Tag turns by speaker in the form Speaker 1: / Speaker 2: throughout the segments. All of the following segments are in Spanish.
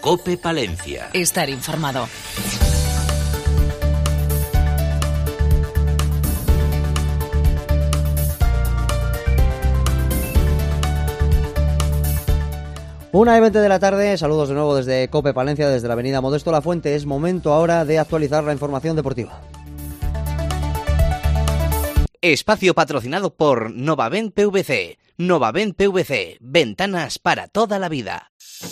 Speaker 1: COPE Palencia.
Speaker 2: Estar informado.
Speaker 3: Una y 20 de la tarde, saludos de nuevo desde COPE Palencia, desde la avenida Modesto Lafuente. Es momento ahora de actualizar la información deportiva.
Speaker 1: Espacio patrocinado por Novavent PVC. Novavent PVC, ventanas para toda la vida.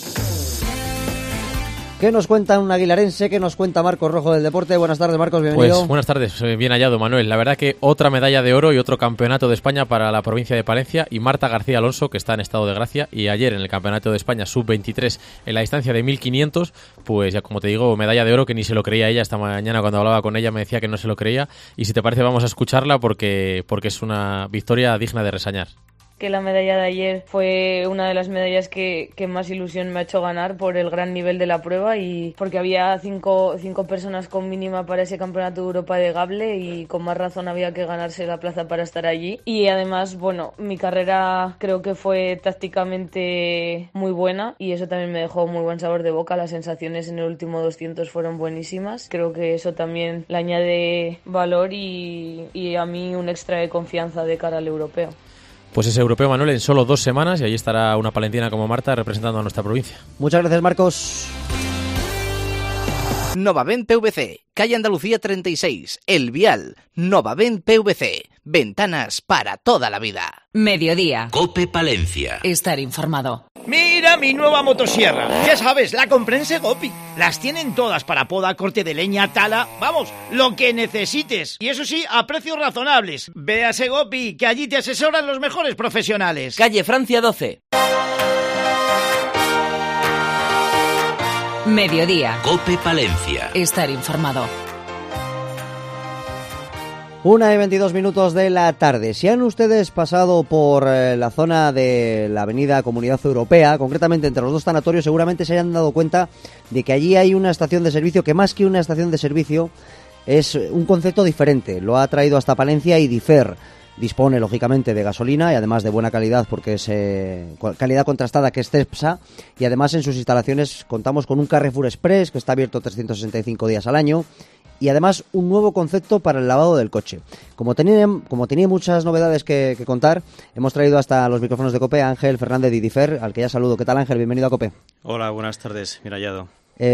Speaker 3: ¿Qué nos cuenta un aguilarense? ¿Qué nos cuenta Marcos Rojo del Deporte? Buenas tardes, Marcos, bienvenido.
Speaker 4: Pues buenas tardes, bien hallado, Manuel. La verdad que otra medalla de oro y otro campeonato de España para la provincia de Palencia y Marta García Alonso, que está en estado de gracia, y ayer en el campeonato de España sub-23 en la distancia de 1500, pues ya como te digo, medalla de oro que ni se lo creía ella. Esta mañana cuando hablaba con ella me decía que no se lo creía, y si te parece vamos a escucharla porque es una victoria digna de reseñar.
Speaker 5: Que la medalla de ayer fue una de las medallas que más ilusión me ha hecho ganar por el gran nivel de la prueba y porque había cinco personas con mínima para ese campeonato de Europa de Gable y con más razón había que ganarse la plaza para estar allí. Y además, bueno, mi carrera creo que fue tácticamente muy buena y eso también me dejó muy buen sabor de boca. Las sensaciones en el último 200 fueron buenísimas. Creo que eso también le añade valor y a mí un extra de confianza de cara al europeo.
Speaker 4: Pues es europeo, Manuel, en solo 2 semanas, y ahí estará una palentina como Marta representando a nuestra provincia.
Speaker 3: Muchas gracias, Marcos.
Speaker 1: Novavent PVC, calle Andalucía 36, El Vial. Novavent PVC, ventanas para toda la vida.
Speaker 2: Mediodía.
Speaker 1: COPE Palencia.
Speaker 2: Estar informado.
Speaker 6: ¡Mira mi nueva motosierra! Ya sabes, la compré en Segopi. Las tienen todas para poda, corte de leña, tala... Vamos, lo que necesites. Y eso sí, a precios razonables. Ve a Segopi, que allí te asesoran los mejores profesionales.
Speaker 1: Calle Francia 12.
Speaker 2: Mediodía.
Speaker 1: COPE Palencia.
Speaker 2: Estar informado.
Speaker 3: 1 y 22 minutos de la tarde. Si han ustedes pasado por la zona de la avenida Comunidad Europea, concretamente entre los dos sanatorios, seguramente se hayan dado cuenta de que allí hay una estación de servicio que más que una estación de servicio es un concepto diferente. Lo ha traído hasta Palencia Idifer. Dispone, lógicamente, de gasolina y además de buena calidad porque es calidad contrastada, que es Cepsa, y además en sus instalaciones contamos con un Carrefour Express que está abierto 365 días al año y además un nuevo concepto para el lavado del coche. Como tenía muchas novedades que contar, hemos traído hasta los micrófonos de COPE a Ángel Fernández de Idifer, al que ya saludo. ¿Qué tal, Ángel? Bienvenido a COPE.
Speaker 7: Hola, buenas tardes, bien hallado.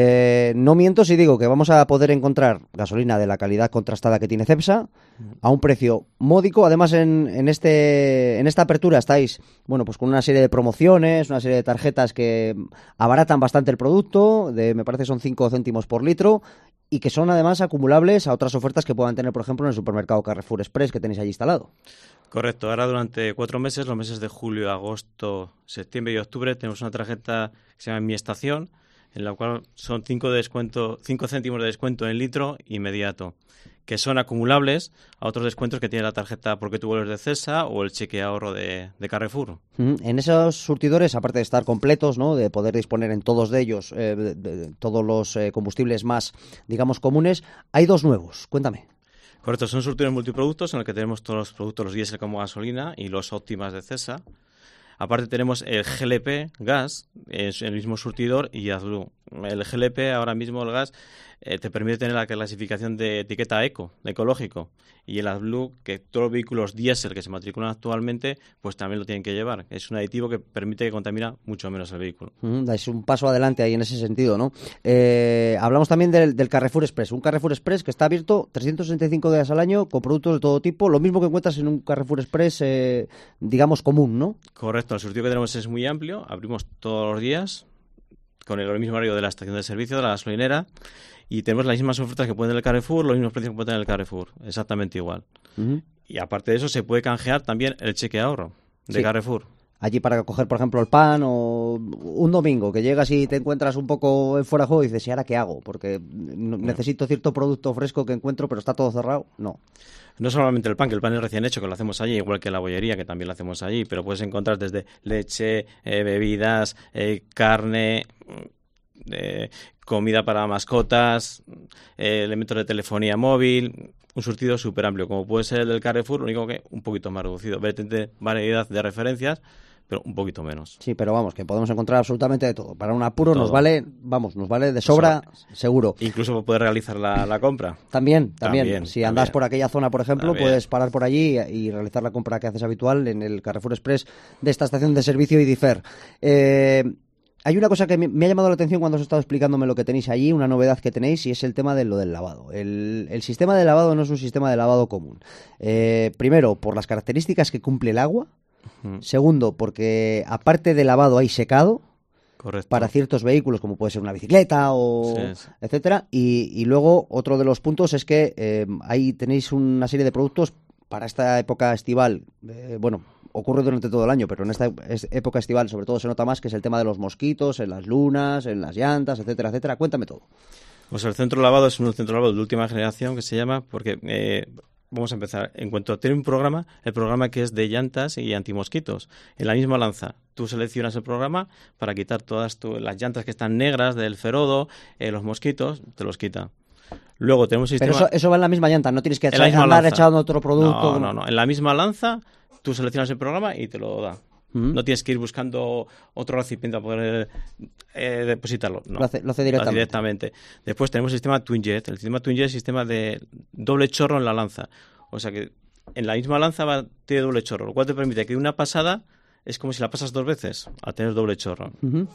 Speaker 3: No miento si digo que vamos a poder encontrar gasolina de la calidad contrastada que tiene Cepsa a un precio módico. Además, en esta apertura estáis, bueno, pues con una serie de promociones, una serie de tarjetas que abaratan bastante el producto, me parece son 5 céntimos por litro, y que son además acumulables a otras ofertas que puedan tener, por ejemplo, en el supermercado Carrefour Express que tenéis allí instalado.
Speaker 7: Correcto, ahora durante 4 meses, los meses de julio, agosto, septiembre y octubre, tenemos una tarjeta que se llama Mi Estación, en la cual son 5 céntimos de descuento en litro inmediato, que son acumulables a otros descuentos que tiene la tarjeta Porque tú vuelves de Cesa o el cheque ahorro de Carrefour.
Speaker 3: En esos surtidores, aparte de estar completos, ¿no?, de poder disponer en todos de ellos de todos los combustibles más, digamos, comunes, hay 2 nuevos. Cuéntame.
Speaker 7: Correcto, son surtidores multiproductos en los que tenemos todos los productos, los diésel como gasolina y los óptimas de Cesa. Aparte tenemos el GLP gas, es el mismo surtidor, y AdBlue. El GLP, ahora mismo el gas, te permite tener la clasificación de etiqueta eco, de ecológico. Y el AdBlue, que todos los vehículos diésel que se matriculan actualmente, pues también lo tienen que llevar. Es un aditivo que permite que contamina mucho menos el vehículo.
Speaker 3: Es un paso adelante ahí en ese sentido, ¿no? Hablamos también del Carrefour Express. Un Carrefour Express que está abierto 365 días al año con productos de todo tipo. Lo mismo que encuentras en un Carrefour Express, digamos, común, ¿no?
Speaker 7: Correcto, el surtido que tenemos es muy amplio. Abrimos todos los días con el mismo horario de la estación de servicio, de la gasolinera, y tenemos las mismas ofertas que pueden en el Carrefour, los mismos precios que pueden tener el Carrefour, exactamente igual. Y aparte de eso, se puede canjear también el cheque ahorro de Carrefour.
Speaker 3: Allí para coger, por ejemplo, el pan, o un domingo que llegas y te encuentras un poco fuera de juego y dices, ¿y ahora qué hago? Porque necesito cierto producto fresco que encuentro, pero está todo cerrado. No
Speaker 7: solamente el pan, que el pan es recién hecho, que lo hacemos allí, igual que la bollería, que también lo hacemos allí, pero puedes encontrar desde leche, bebidas, carne, comida para mascotas, elementos de telefonía móvil, un surtido súper amplio, como puede ser el del Carrefour, lo único que un poquito más reducido, variedad de referencias, pero un poquito menos.
Speaker 3: Sí, pero vamos, que podemos encontrar absolutamente de todo. Para un apuro todo. Nos vale vamos, nos vale de sobra, seguro.
Speaker 7: Incluso para poder realizar la compra.
Speaker 3: También. Si andas por aquella zona, por ejemplo,
Speaker 7: También.
Speaker 3: puedes parar por allí y realizar la compra que haces habitual en el Carrefour Express de esta estación de servicio Idifer. Hay una cosa que me ha llamado la atención cuando os he estado explicándome lo que tenéis allí, una novedad que tenéis, y es el tema de lo del lavado. El sistema de lavado no es un sistema de lavado común. Primero, por las características que cumple el agua. Segundo, porque aparte de lavado hay secado.
Speaker 7: Correcto.
Speaker 3: Para ciertos vehículos, como puede ser una bicicleta o
Speaker 7: Sí.
Speaker 3: etcétera. Y luego, otro de los puntos es que ahí tenéis una serie de productos para esta época estival. Ocurre durante todo el año, pero en esta época estival sobre todo se nota más, que es el tema de los mosquitos, en las lunas, en las llantas, etcétera, etcétera. Cuéntame todo.
Speaker 7: Pues el centro lavado es un centro lavado de última generación que se llama, porque vamos a empezar. En cuanto a tener un programa, el programa que es de llantas y antimosquitos, en la misma lanza, tú seleccionas el programa para quitar todas las llantas que están negras del ferodo, los mosquitos, te los quita. Luego tenemos sistema...
Speaker 3: Pero eso va en la misma llanta, no tienes que
Speaker 7: en la misma
Speaker 3: andar
Speaker 7: lanza.
Speaker 3: echando otro producto.
Speaker 7: No. En la misma lanza, tú seleccionas el programa y te lo da. No tienes que ir buscando otro recipiente para poder depositarlo. No.
Speaker 3: Lo hace directamente.
Speaker 7: Después tenemos el sistema TwinJet. El sistema TwinJet es el sistema de doble chorro en la lanza. O sea que en la misma lanza tiene doble chorro, lo cual te permite que una pasada es como si la pasas 2 veces, al tener doble chorro.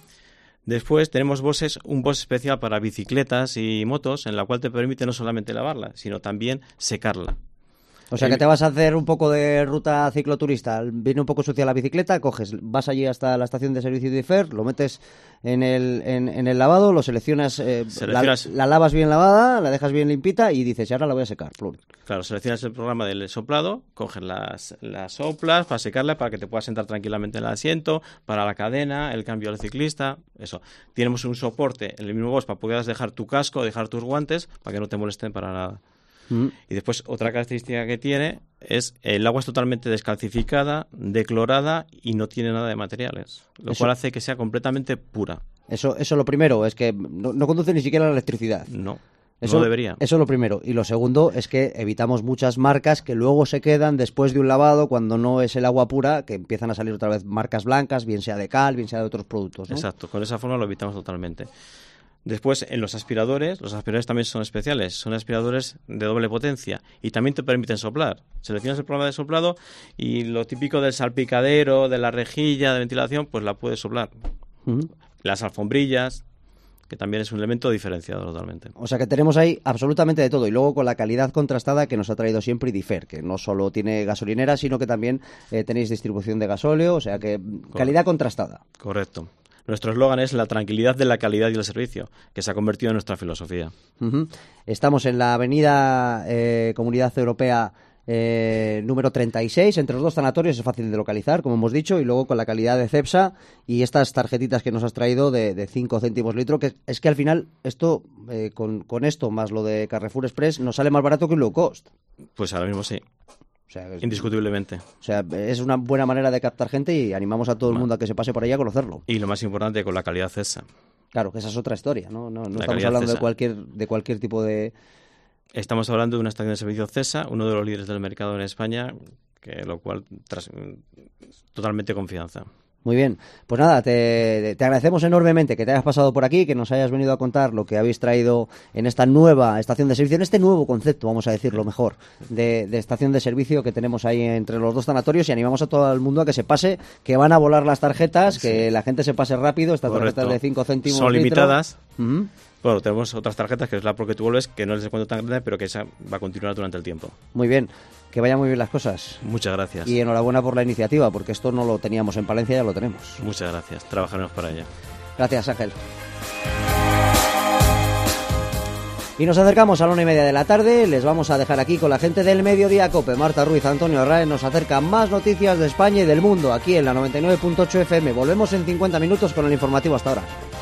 Speaker 7: Después tenemos un boss especial para bicicletas y motos, en la cual te permite no solamente lavarla, sino también secarla.
Speaker 3: O sea que te vas a hacer un poco de ruta cicloturista, viene un poco sucia la bicicleta, vas allí hasta la estación de servicio de IFER, lo metes en el lavado, lo seleccionas, la lavas bien lavada, la dejas bien limpita y dices, y ahora la voy a secar. Plum.
Speaker 7: Claro, seleccionas el programa del soplado, coges las soplas para secarla, para que te puedas sentar tranquilamente en el asiento, para la cadena, el cambio del ciclista, eso. Tenemos un soporte en el mismo boss para poder dejar tu casco, dejar tus guantes, para que no te molesten para nada. Y después otra característica que tiene es el agua es totalmente descalcificada, declorada y no tiene nada de materiales, lo cual hace que sea completamente pura.
Speaker 3: Eso lo primero, es que no conduce ni siquiera la electricidad.
Speaker 7: No debería.
Speaker 3: Eso es lo primero. Y lo segundo es que evitamos muchas marcas que luego se quedan después de un lavado, cuando no es el agua pura, que empiezan a salir otra vez marcas blancas, bien sea de cal, bien sea de otros productos, ¿no?
Speaker 7: Exacto, con esa forma lo evitamos totalmente. Después, en los aspiradores también son especiales, son aspiradores de doble potencia y también te permiten soplar. Seleccionas el programa de soplado y lo típico del salpicadero, de la rejilla de ventilación, pues la puedes soplar. Las alfombrillas, que también es un elemento diferenciado totalmente.
Speaker 3: O sea que tenemos ahí absolutamente de todo, y luego con la calidad contrastada que nos ha traído siempre Idifer, que no solo tiene gasolinera, sino que también tenéis distribución de gasóleo, o sea que calidad contrastada.
Speaker 7: Correcto. Nuestro eslogan es la tranquilidad de la calidad y el servicio, que se ha convertido en nuestra filosofía.
Speaker 3: Estamos en la avenida Comunidad Europea número 36, entre los dos sanatorios, es fácil de localizar, como hemos dicho, y luego con la calidad de Cepsa y estas tarjetitas que nos has traído de 5 céntimos litro, que es que al final esto, con esto más lo de Carrefour Express, nos sale más barato que un low cost.
Speaker 7: Pues ahora mismo sí.
Speaker 3: O sea,
Speaker 7: indiscutiblemente.
Speaker 3: O sea, es una buena manera de captar gente y animamos a todo el mundo a que se pase por allá a conocerlo.
Speaker 7: Y lo más importante, con la calidad CESA.
Speaker 3: Claro, que esa es otra historia, ¿no? No estamos hablando de cualquier tipo de...
Speaker 7: Estamos hablando de una estación de servicio CESA, uno de los líderes del mercado en España, lo cual totalmente confianza.
Speaker 3: Muy bien, pues nada, te agradecemos enormemente que te hayas pasado por aquí, que nos hayas venido a contar lo que habéis traído en esta nueva estación de servicio, en este nuevo concepto, vamos a decirlo mejor, de estación de servicio que tenemos ahí entre los dos sanatorios, y animamos a todo el mundo a que se pase, que van a volar las tarjetas, que la gente se pase rápido, estas tarjetas de 5 céntimos
Speaker 7: son limitadas.
Speaker 3: Uh-huh.
Speaker 7: Bueno, tenemos otras tarjetas, que es la Porque tú vuelves, que no es de descuento tan grande, pero que esa va a continuar durante el tiempo.
Speaker 3: Muy bien, que vayan muy bien las cosas.
Speaker 7: Muchas gracias.
Speaker 3: Y enhorabuena por la iniciativa, porque esto no lo teníamos en Palencia, ya lo tenemos.
Speaker 7: Muchas gracias, trabajaremos para ello.
Speaker 3: Gracias, Ángel. Y nos acercamos a la 1:30 de la tarde, les vamos a dejar aquí con la gente del Mediodía Cope. Marta Ruiz, Antonio Arraez nos acerca más noticias de España y del mundo, aquí en la 99.8 FM. Volvemos en 50 minutos con el informativo. Hasta ahora.